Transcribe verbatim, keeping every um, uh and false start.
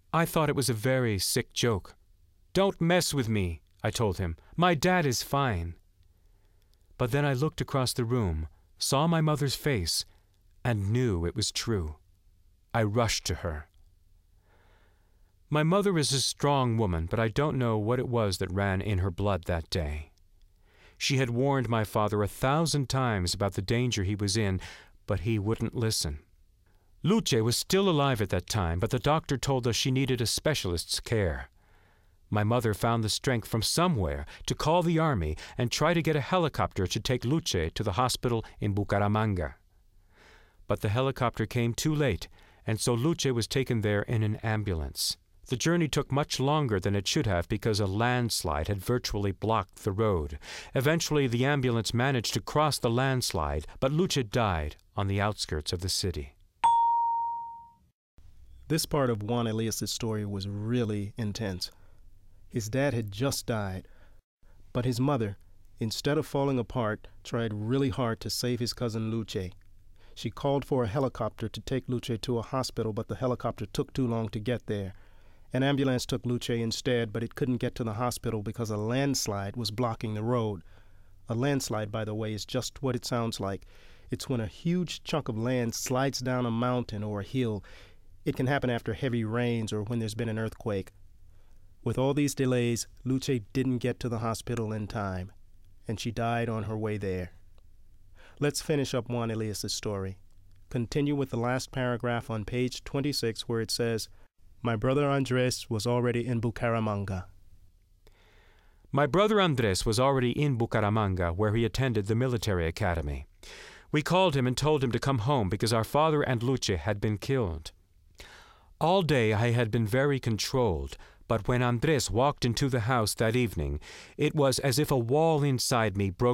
I thought it was a very sick joke. "Don't mess with me," I told him. "My dad is fine." But then I looked across the room, saw my mother's face, and knew it was true. I rushed to her. My mother is a strong woman, but I don't know what it was that ran in her blood that day. She had warned my father a thousand times about the danger he was in, but he wouldn't listen. Luce was still alive at that time, but the doctor told us she needed a specialist's care. My mother found the strength from somewhere to call the army and try to get a helicopter to take Luce to the hospital in Bucaramanga. But the helicopter came too late, and so Luce was taken there in an ambulance. The journey took much longer than it should have because a landslide had virtually blocked the road. Eventually, the ambulance managed to cross the landslide, but Luce died on the outskirts of the city. This part of Juan Elias's story was really intense. His dad had just died, but his mother, instead of falling apart, tried really hard to save his cousin Luce. She called for a helicopter to take Luce to a hospital, but the helicopter took too long to get there. An ambulance took Luce instead, but it couldn't get to the hospital because a landslide was blocking the road. A landslide, by the way, is just what it sounds like. It's when a huge chunk of land slides down a mountain or a hill. It can happen after heavy rains or when there's been an earthquake. With all these delays, Luce didn't get to the hospital in time, and she died on her way there. Let's finish up Juan Elias's story. Continue with the last paragraph on page twenty-six where it says, "My brother Andres was already in Bucaramanga." My brother Andres was already in Bucaramanga, where he attended the military academy. We called him and told him to come home because our father and Luce had been killed. All day I had been very controlled, but when Andres walked into the house that evening, it was as if a wall inside me broke